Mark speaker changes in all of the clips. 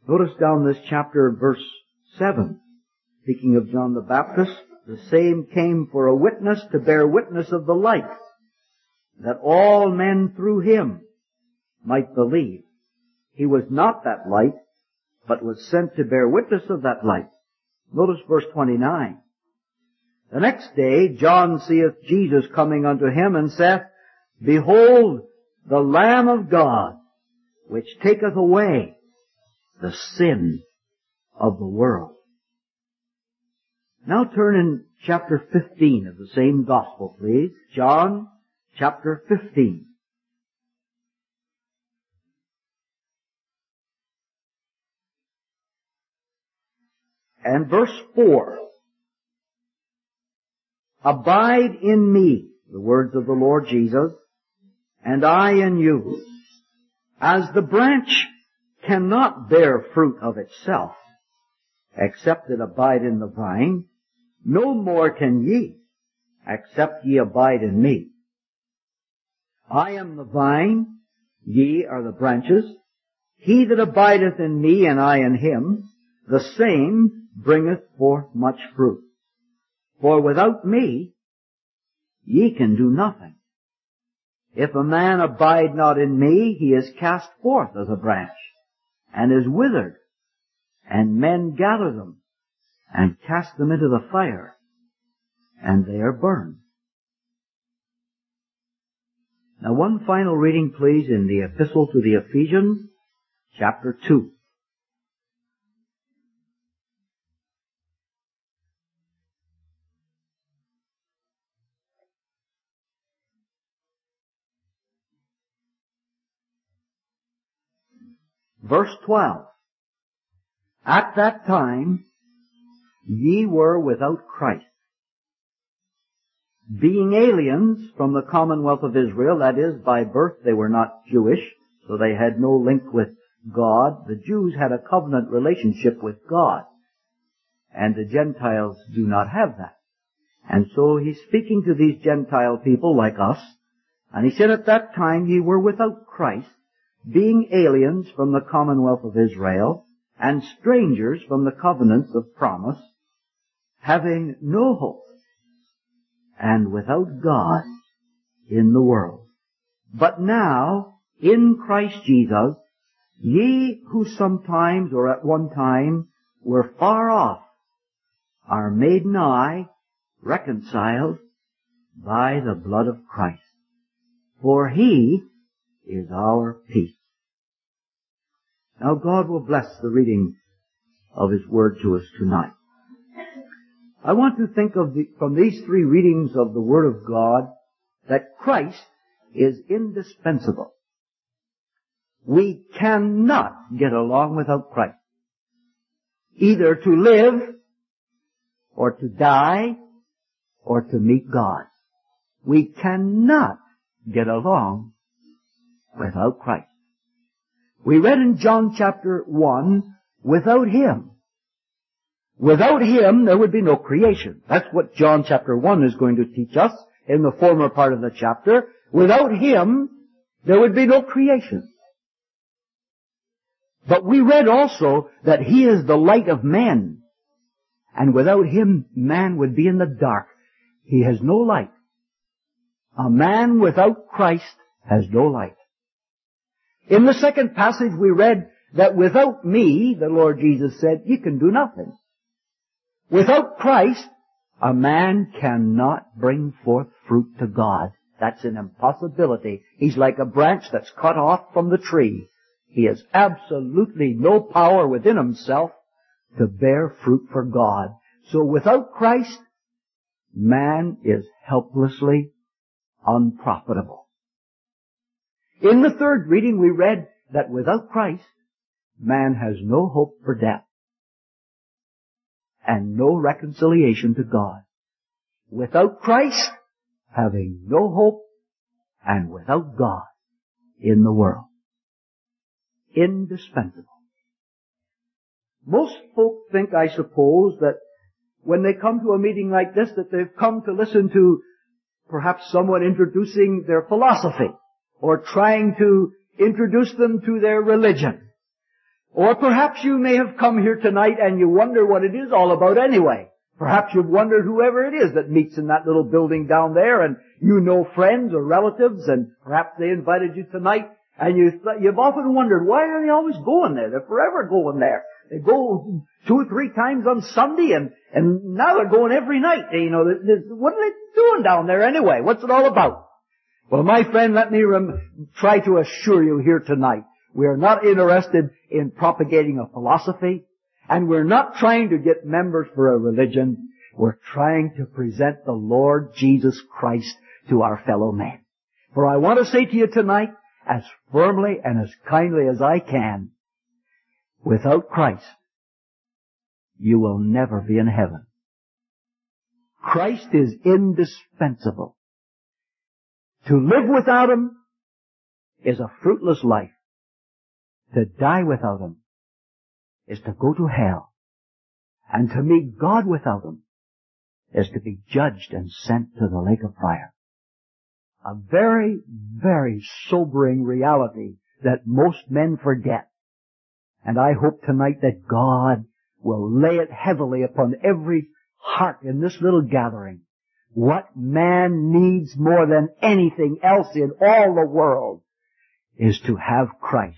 Speaker 1: Notice down this chapter, verse 7, speaking of John the Baptist, the same came for a witness to bear witness of the light, that all men through him might believe. He was not that light, but was sent to bear witness of that light. Notice verse 29. The next day John seeth Jesus coming unto him, and saith, Behold, the Lamb of God, which taketh away the sin of the world. Now turn in chapter 15 of the same gospel, please. John chapter 15. And verse 4. Abide in me, the words of the Lord Jesus, and I in you. As the branch cannot bear fruit of itself, except it abide in the vine, no more can ye, except ye abide in me. I am the vine, ye are the branches. He that abideth in me, and I in him, the same bringeth forth much fruit. For without me, ye can do nothing. If a man abide not in me, he is cast forth as a branch, and is withered, and men gather them, and cast them into the fire, and they are burned. Now one final reading, please, in the Epistle to the Ephesians, chapter 2. Verse 12. At that time ye were without Christ, being aliens from the commonwealth of Israel, that is, by birth they were not Jewish, so they had no link with God. The Jews had a covenant relationship with God, and the Gentiles do not have that. And so he's speaking to these Gentile people like us, and he said, at that time ye were without Christ, being aliens from the commonwealth of Israel, and strangers from the covenants of promise, having no hope, and without God in the world. But now, in Christ Jesus, ye who sometimes or at one time were far off, are made nigh, reconciled by the blood of Christ. For he is our peace. Now God will bless the reading of His Word to us tonight. I want to think of from these three readings of the Word of God that Christ is indispensable. We cannot get along without Christ. Either to live, or to die, or to meet God. We cannot get along without Christ. We read in John chapter 1, without Him. Without Him, there would be no creation. That's what John chapter 1 is going to teach us in the former part of the chapter. Without Him, there would be no creation. But we read also that He is the light of men. And without Him, man would be in the dark. He has no light. A man without Christ has no light. In the second passage we read that without me, the Lord Jesus said, you can do nothing. Without Christ, a man cannot bring forth fruit to God. That's an impossibility. He's like a branch that's cut off from the tree. He has absolutely no power within himself to bear fruit for God. So without Christ, man is helplessly unprofitable. In the third reading we read that without Christ, man has no hope for death and no reconciliation to God. Without Christ, having no hope, and without God in the world. Indispensable. Most folk think, I suppose, that when they come to a meeting like this, that they've come to listen to perhaps someone introducing their philosophy, or trying to introduce them to their religion. Or perhaps you may have come here tonight and you wonder what it is all about anyway. Perhaps you've wondered whoever it is that meets in that little building down there, and you know friends or relatives, and perhaps they invited you tonight, and you've often wondered, why are they always going there? They're forever going there. They go 2 or 3 times on Sunday, and now they're going every night. What are they doing down there anyway? What's it all about? Well, my friend, let me try to assure you here tonight, we are not interested in propagating a philosophy, and we're not trying to get members for a religion. We're trying to present the Lord Jesus Christ to our fellow men. For I want to say to you tonight, as firmly and as kindly as I can, without Christ, you will never be in heaven. Christ is indispensable. To live without Him is a fruitless life. To die without Him is to go to hell. And to meet God without Him is to be judged and sent to the lake of fire. A very, very sobering reality that most men forget. And I hope tonight that God will lay it heavily upon every heart in this little gathering. What man needs more than anything else in all the world is to have Christ.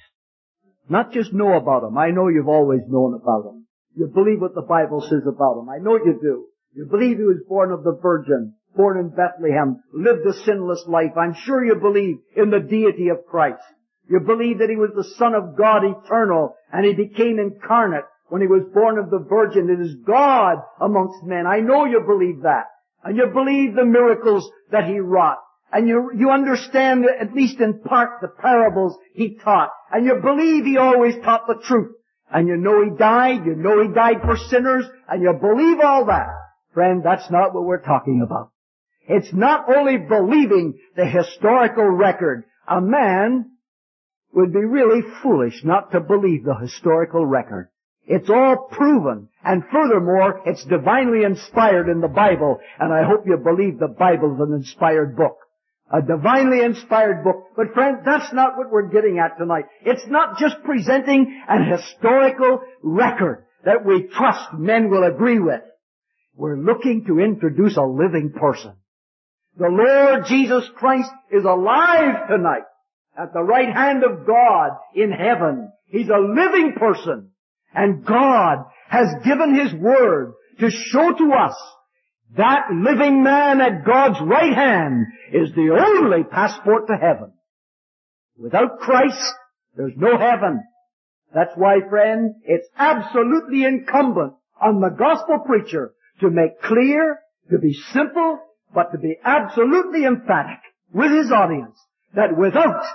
Speaker 1: Not just know about Him. I know you've always known about Him. You believe what the Bible says about Him. I know you do. You believe He was born of the Virgin, born in Bethlehem, lived a sinless life. I'm sure you believe in the deity of Christ. You believe that He was the Son of God eternal, and He became incarnate when He was born of the Virgin. It is God amongst men. I know you believe that. And you believe the miracles that He wrought. And you understand, at least in part, the parables He taught. And you believe He always taught the truth. And you know He died for sinners, and you believe all that. Friend, that's not what we're talking about. It's not only believing the historical record. A man would be really foolish not to believe the historical record. It's all proven, and furthermore, it's divinely inspired in the Bible, and I hope you believe the Bible is an inspired book. A divinely inspired book. But friend, that's not what we're getting at tonight. It's not just presenting an historical record that we trust men will agree with. We're looking to introduce a living person. The Lord Jesus Christ is alive tonight at the right hand of God in heaven. He's a living person. And God has given His Word to show to us that living man at God's right hand is the only passport to heaven. Without Christ, there's no heaven. That's why, friend, it's absolutely incumbent on the gospel preacher to make clear, to be simple, but to be absolutely emphatic with his audience that without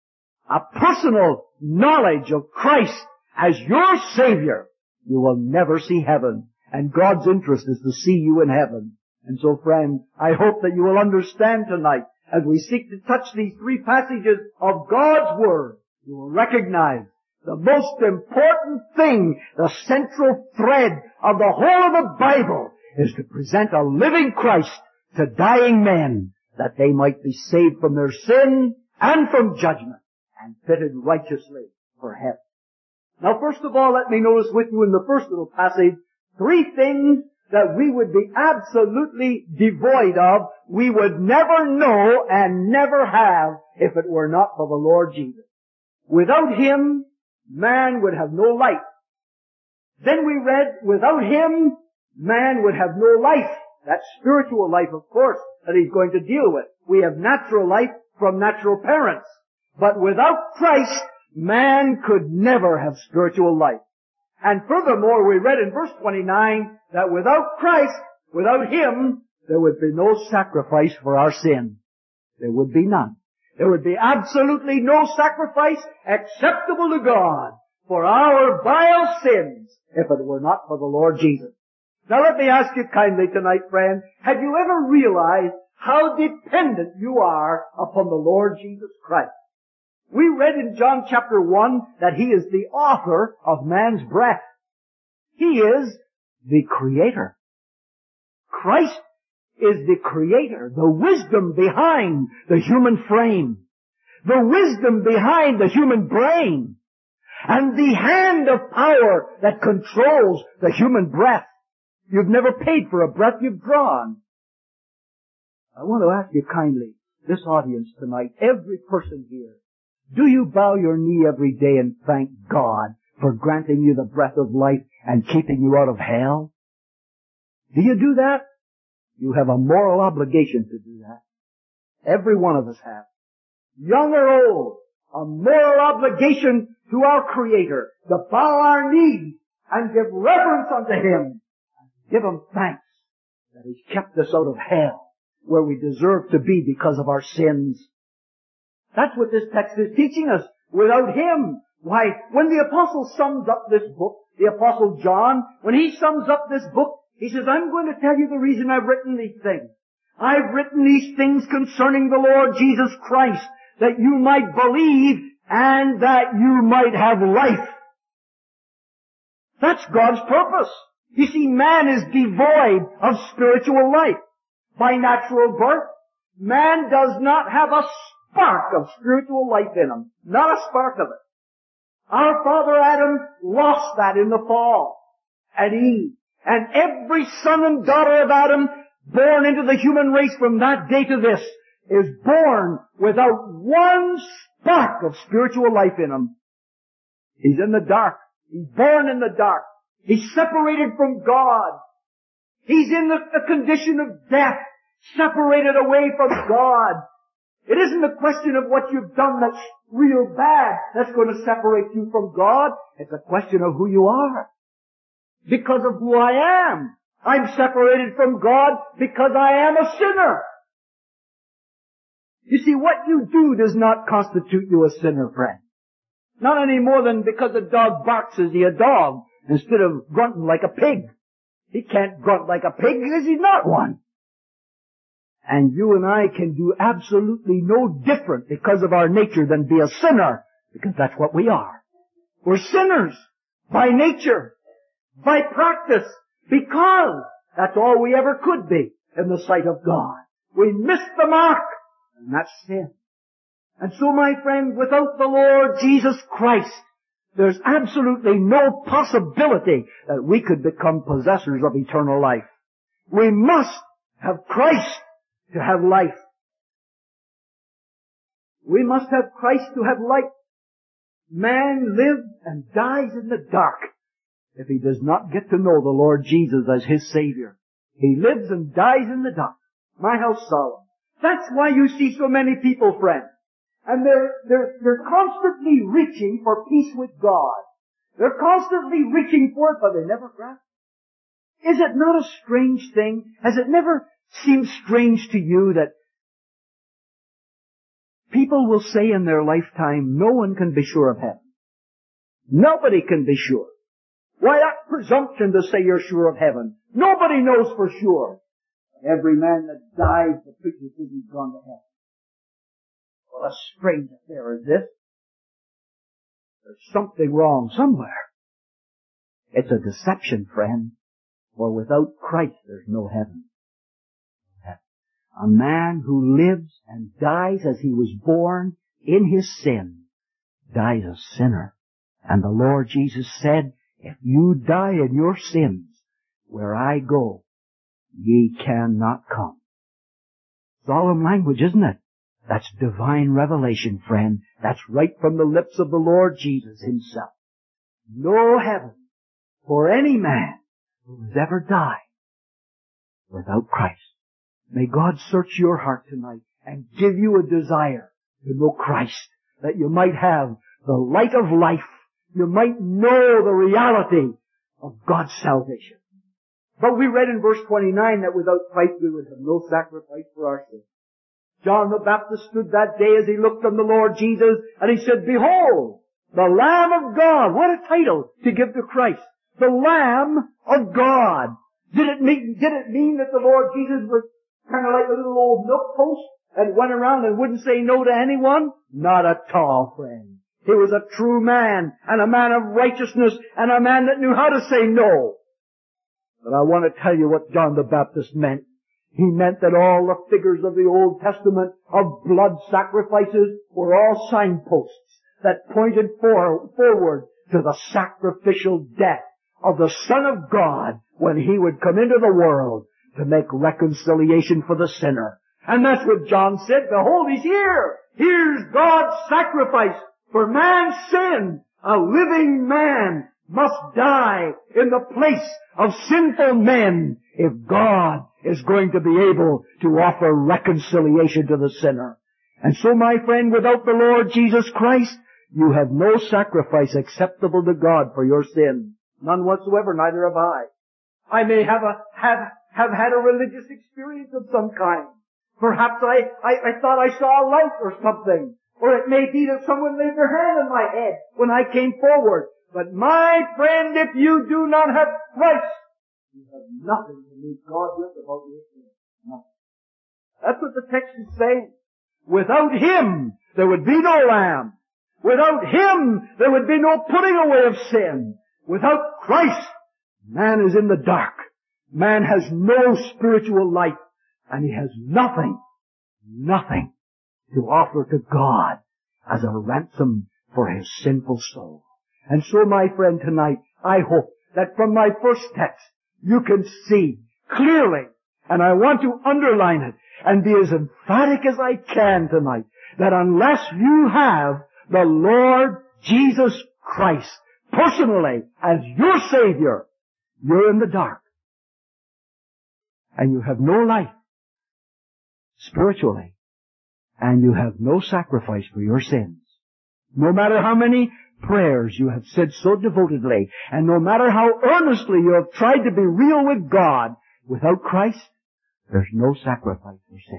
Speaker 1: a personal knowledge of Christ as your Savior, you will never see heaven. And God's interest is to see you in heaven. And so, friend, I hope that you will understand tonight, as we seek to touch these 3 passages of God's Word, you will recognize the most important thing, the central thread of the whole of the Bible, is to present a living Christ to dying men, that they might be saved from their sin and from judgment, and fitted righteously for heaven. Now, first of all, let me notice with you in the first little passage 3 things that we would be absolutely devoid of, we would never know and never have if it were not for the Lord Jesus. Without Him, man would have no life. Then we read, without Him, man would have no life. That's spiritual life, of course, that He's going to deal with. We have natural life from natural parents. But without Christ, man could never have spiritual life. And furthermore, we read in verse 29 that without Christ, without Him, there would be no sacrifice for our sin. There would be none. There would be absolutely no sacrifice acceptable to God for our vile sins if it were not for the Lord Jesus. Now let me ask you kindly tonight, friend, have you ever realized how dependent you are upon the Lord Jesus Christ? We read in John chapter 1 that He is the author of man's breath. He is the Creator. Christ is the Creator, the wisdom behind the human frame, the wisdom behind the human brain.
Speaker 2: and the hand of power that controls the human breath. You've never paid for a breath you've drawn. I want to ask you kindly, this audience tonight, every person here, do you bow your knee every day and thank God for granting you the breath of life and keeping you out of hell? Do you do that? You have a moral obligation to do that. Every one of us has. Young or old, a moral obligation to our Creator to bow our knees and give reverence unto Him and give Him thanks that He's kept us out of hell where we deserve to be because of our sins. That's what this text is teaching us. Without Him, why, when the Apostle sums up this book, the Apostle John, when he sums up this book, he says, I'm going to tell you the reason I've written these things. I've written these things concerning the Lord Jesus Christ, that you might believe and that you might have life. That's God's purpose. You see, man is devoid of spiritual life. By natural birth, man does not have a spark of spiritual life in him. Not a spark of it. Our father Adam lost that in the fall. And Eve. And every son and daughter of Adam born into the human race from that day to this is born without one spark of spiritual life in him. He's in the dark. He's born in the dark. He's separated from God. He's in the condition of death, separated away from God. It isn't a question of what you've done that's real bad that's going to separate you from God. It's a question of who you are. Because of who I am. I'm separated from God because I am a sinner. You see, what you do does not constitute you a sinner, friend. Not any more than because a dog barks is he a dog instead of grunting like a pig. He can't grunt like a pig because he's not one. And you and I can do absolutely no different because of our nature than be a sinner, because that's what we are. We're sinners by nature, by practice, because that's all we ever could be in the sight of God. We missed the mark, and that's sin. And so, my friend, without the Lord Jesus Christ, there's absolutely no possibility that we could become possessors of eternal life. We must have Christ to have life. We must have Christ to have life. Man lives and dies in the dark if he does not get to know the Lord Jesus as his Savior. He lives and dies in the dark. My, how solemn. That's why you see so many people, friends. And they're constantly reaching for peace with God. They're constantly reaching for it, but they never grasp it. Is it not a strange thing? Has it never seemed strange to you that people will say in their lifetime, no one can be sure of heaven? Nobody can be sure. Why, that presumption to say you're sure of heaven. Nobody knows for sure. Every man that dies, the preacher says he's gone to heaven. What a strange affair is this. There's something wrong somewhere. It's a deception, friend. For without Christ, there's no heaven. A man who lives and dies as he was born in his sin dies a sinner. And the Lord Jesus said, if you die in your sins, where I go, ye cannot come. Solemn language, isn't it? That's divine revelation, friend. That's right from the lips of the Lord Jesus himself. No heaven for any man who has ever died without Christ. May God search your heart tonight and give you a desire to know Christ, that you might have the light of life. You might know the reality of God's salvation. But we read in verse 29 that without Christ we would have no sacrifice for our sins. John the Baptist stood that day as he looked on the Lord Jesus and he said, behold, the Lamb of God. What a title to give to Christ. The Lamb of God. Did it mean that the Lord Jesus was kind of like a little old milk post and went around and wouldn't say no to anyone? Not at all, friend. He was a true man and a man of righteousness and a man that knew how to say no. But I want to tell you what John the Baptist meant. He meant that all the figures of the Old Testament of blood sacrifices were all signposts that pointed forward to the sacrificial death of the Son of God when He would come into the world to make reconciliation for the sinner. And that's what John said. Behold, He's here. Here's God's sacrifice for man's sin. A living man must die in the place of sinful men if God is going to be able to offer reconciliation to the sinner. And so, my friend, without the Lord Jesus Christ, you have no sacrifice acceptable to God for your sin. None whatsoever, neither have I. I may have had a religious experience of some kind. Perhaps I thought I saw a light or something. Or it may be that someone laid their hand on my head when I came forward. But my friend, if you do not have Christ, you have nothing to meet God with about your sin. Nothing. That's what the text is saying. Without Him, there would be no lamb. Without Him, there would be no putting away of sin. Without Christ, man is in the dark. Man has no spiritual light. And he has nothing to offer to God as a ransom for his sinful soul. And so, my friend, tonight, I hope that from my first text, you can see clearly, and I want to underline it and be as emphatic as I can tonight, that unless you have the Lord Jesus Christ personally as your Savior, you're in the dark. And you have no life spiritually, and you have no sacrifice for your sins. No matter how many prayers you have said so devotedly, and no matter how earnestly you have tried to be real with God, without Christ, there's no sacrifice for sin.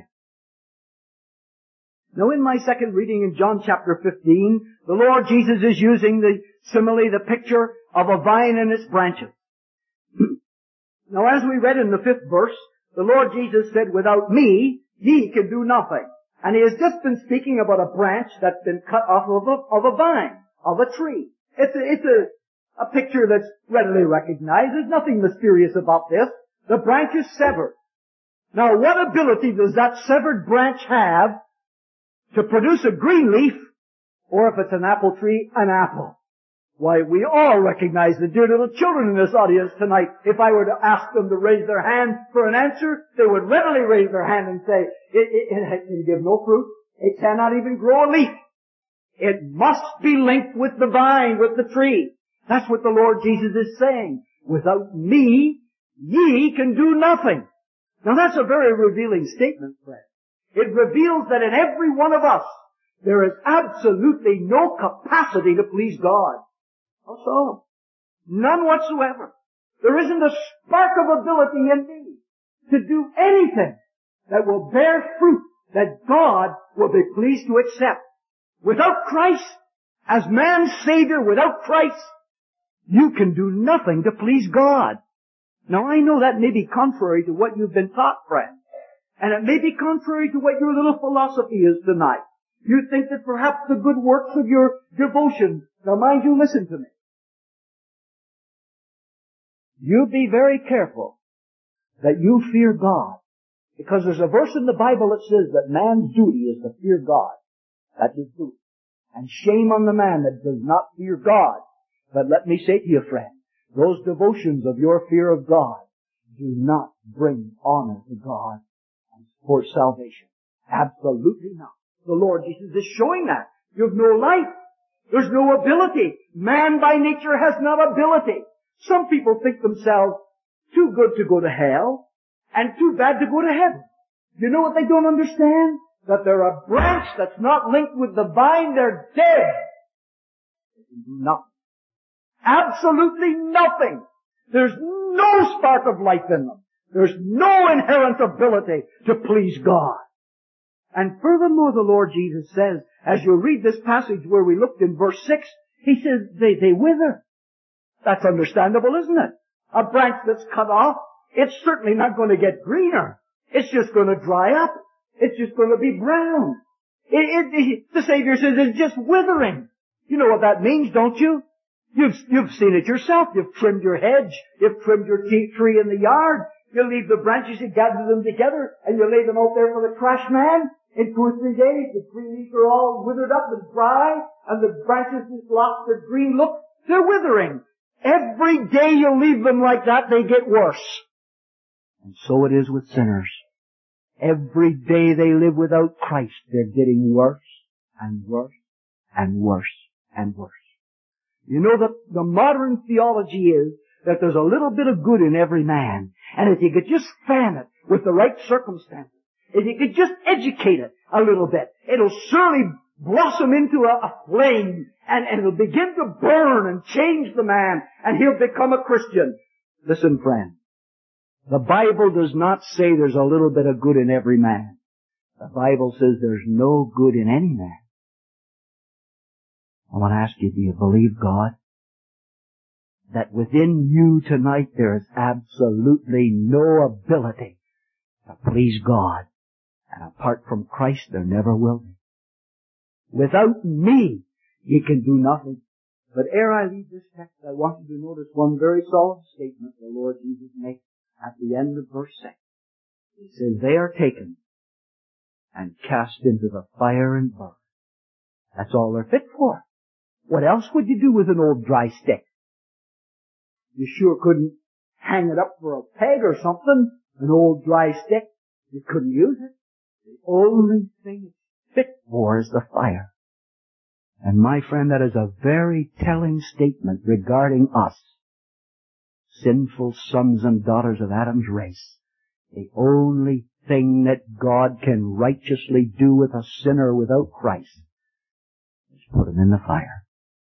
Speaker 2: Now, in my second reading in John chapter 15, the Lord Jesus is using the simile, the picture of a vine and its branches. Now, as we read in the 5th verse, the Lord Jesus said, "Without me, ye can do nothing." And He has just been speaking about a branch that's been cut off of a vine, of a tree. It's a picture that's readily recognized. There's nothing mysterious about this. The branch is severed. Now, what ability does that severed branch have to produce a green leaf, or if it's an apple tree, an apple? Why, we all recognize the dear little children in this audience tonight. If I were to ask them to raise their hand for an answer, they would readily raise their hand and say, it can give no fruit. It cannot even grow a leaf. It must be linked with the vine, with the tree. That's what the Lord Jesus is saying. Without me, ye can do nothing. Now that's a very revealing statement, friend. It reveals that in every one of us, there is absolutely no capacity to please God. How so? None whatsoever. There isn't a spark of ability in me to do anything that will bear fruit that God will be pleased to accept. Without Christ, as man's Savior, without Christ, you can do nothing to please God. Now I know that may be contrary to what you've been taught, friend. And it may be contrary to what your little philosophy is tonight. You think that perhaps the good works of your devotion, now mind you, listen to me. You be very careful that you fear God. Because there's a verse in the Bible that says that man's duty is to fear God. That's his duty. And shame on the man that does not fear God. But let me say to you, friend, those devotions of your fear of God do not bring honor to God for salvation. Absolutely not. The Lord Jesus is showing that. You have no life. There's no ability. Man by nature has not ability. Some people think themselves too good to go to hell and too bad to go to heaven. You know what they don't understand? That they're a branch that's not linked with the vine. They're dead. They can do nothing. Absolutely nothing. There's no spark of life in them. There's no inherent ability to please God. And furthermore, the Lord Jesus says, as you read this passage where we looked in verse 6, He says they wither. That's understandable, isn't it? A branch that's cut off, it's certainly not going to get greener. It's just going to dry up. It's just going to be brown. The Savior says it's just withering. You know what that means, don't you? You've seen it yourself. You've trimmed your hedge. You've trimmed your tree in the yard. You leave the branches, you gather them together, and you lay them out there for the trash man. In 2 or 3 days, the tree leaves are all withered up and dry, and the branches have lost their green look. They're withering. Every day you leave them like that, they get worse. And so it is with sinners. Every day they live without Christ, they're getting worse and worse and worse and worse. You know, the modern theology is that there's a little bit of good in every man. And if you could just fan it with the right circumstances, if you could just educate it a little bit, it'll surely blossom into a flame, and it'll begin to burn and change the man, and he'll become a Christian. Listen, friend. The Bible does not say there's a little bit of good in every man. The Bible says there's no good in any man. I want to ask you, do you believe God? That within you tonight there is absolutely no ability to please God. And apart from Christ there never will be. Without me, you can do nothing. But ere I leave this text, I want you to notice one very solemn statement the Lord Jesus makes at the end of verse 6. He says, they are taken and cast into the fire and burned. That's all they're fit for. What else would you do with an old dry stick? You sure couldn't hang it up for a peg or something, an old dry stick. You couldn't use it. The only thing it's fit for is the fire. And my friend, that is a very telling statement regarding us, sinful sons and daughters of Adam's race. The only thing that God can righteously do with a sinner without Christ is put him in the fire.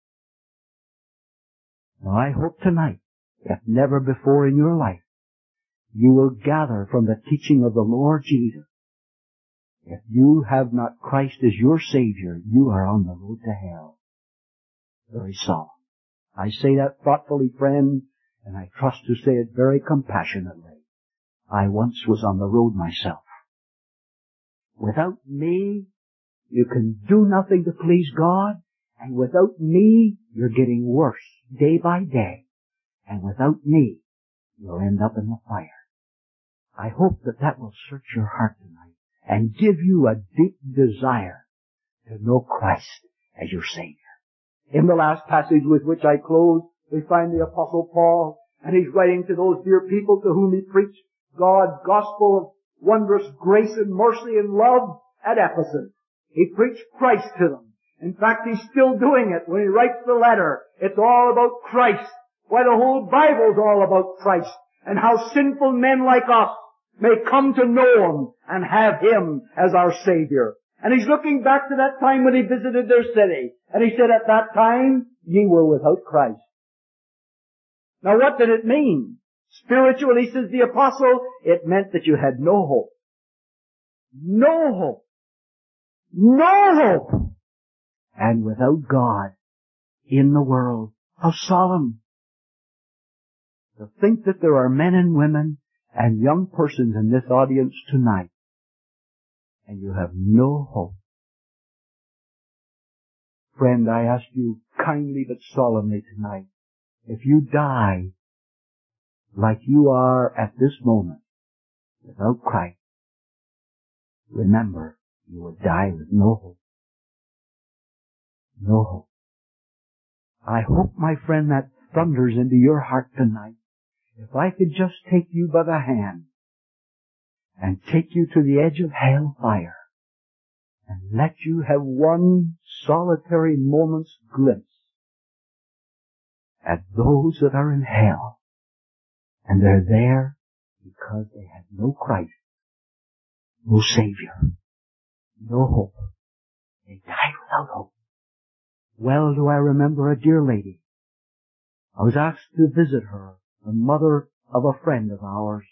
Speaker 2: Now I hope tonight, if never before in your life, you will gather from the teaching of the Lord Jesus. If you have not Christ as your Savior, you are on the road to hell. Very solemn. I say that thoughtfully, friend, and I trust to say it very compassionately. I once was on the road myself. Without me, you can do nothing to please God, and without me, you're getting worse day by day. And without me, you'll end up in the fire. I hope that will search your heart tonight and give you a deep desire to know Christ as your Savior. In the last passage with which I close, we find the Apostle Paul, and he's writing to those dear people to whom he preached God's gospel of wondrous grace and mercy and love at Ephesus. He preached Christ to them. In fact, he's still doing it when he writes the letter. It's all about Christ. Why, the whole Bible's all about Christ, and how sinful men like us may come to know Him and have Him as our Savior. And he's looking back to that time when he visited their city. And he said, at that time, ye were without Christ. Now what did it mean? Spiritually, says the apostle, it meant that you had no hope. No hope. No hope. And without God in the world. How solemn. To think that there are men and women and young persons in this audience tonight, and you have no hope. Friend, I ask you kindly but solemnly tonight, if you die like you are at this moment, without Christ, remember, you will die with no hope. No hope. I hope, my friend, that thunders into your heart tonight. If I could just take you by the hand and take you to the edge of hell fire and let you have one solitary moment's glimpse at those that are in hell, and they're there because they had no Christ, no Savior, no hope. They died without hope. Well do I remember a dear lady. I was asked to visit her, the mother of a friend of ours,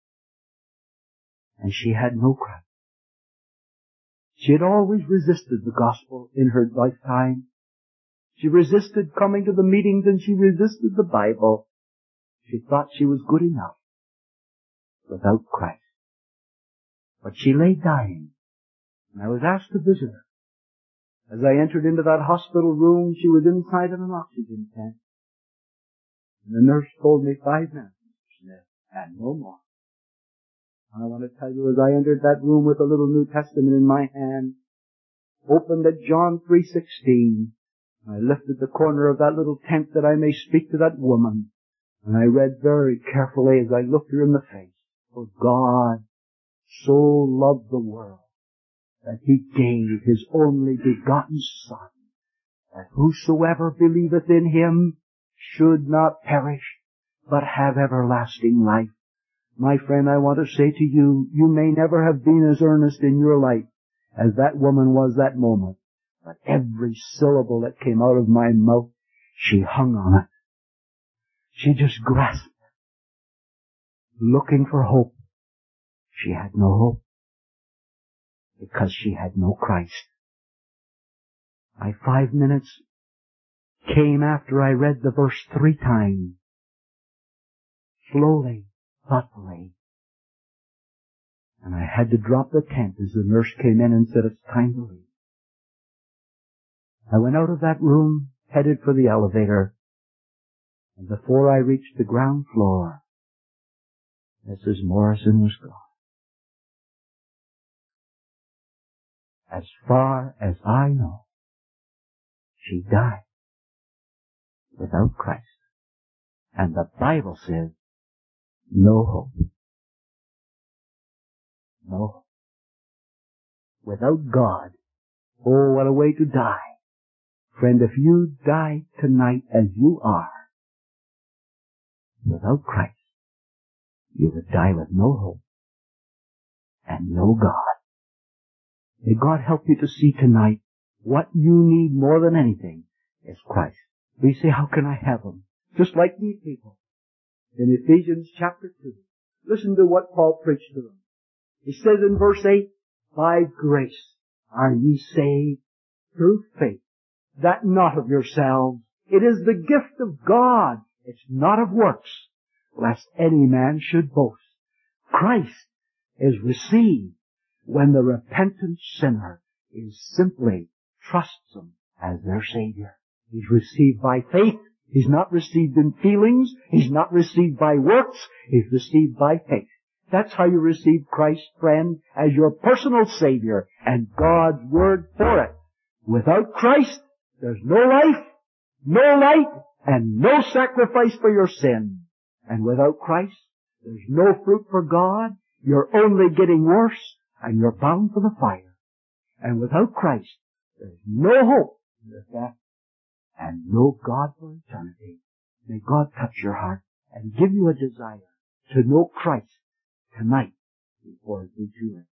Speaker 2: and she had no Christ. She had always resisted the gospel in her lifetime. She resisted coming to the meetings, and she resisted the Bible. She thought she was good enough without Christ. But she lay dying, and I was asked to visit her. As I entered into that hospital room, she was inside of an oxygen tent. And the nurse told me 5 minutes, Mr. Smith, and no more. I want to tell you, as I entered that room with a little New Testament in my hand, opened at John 3:16, I lifted the corner of that little tent that I may speak to that woman. And I read very carefully as I looked her in the face. For God so loved the world that He gave His only begotten Son, that whosoever believeth in Him should not perish, but have everlasting life. My friend, I want to say to you, you may never have been as earnest in your life as that woman was that moment. But every syllable that came out of my mouth, she hung on it. She just grasped it, looking for hope. She had no hope because she had no Christ. My 5 minutes came after I read the verse 3 times, slowly, thoughtfully. And I had to drop the tent as the nurse came in and said, it's time to leave. I went out of that room, headed for the elevator, and before I reached the ground floor, Mrs. Morrison was gone. As far as I know, she died without Christ. And the Bible says, no hope. No hope. Without God, oh, what a way to die. Friend, if you die tonight as you are, without Christ, you would die with no hope and no God. May God help you to see tonight what you need more than anything is Christ. We say, how can I have Him? Just like these people. In Ephesians chapter 2, listen to what Paul preached to them. He says in verse 8, by grace are ye saved through faith, that not of yourselves. It is the gift of God. It's not of works, lest any man should boast. Christ is received when the repentant sinner is simply trusts Him as their Savior. He's received by faith. He's not received in feelings. He's not received by works. He's received by faith. That's how you receive Christ, friend, as your personal Savior and God's Word for it. Without Christ, there's no life, no light, and no sacrifice for your sin. And without Christ, there's no fruit for God. You're only getting worse, and you're bound for the fire. And without Christ, there's no hope in the death and no God for eternity. May God touch your heart and give you a desire to know Christ tonight before it be too late.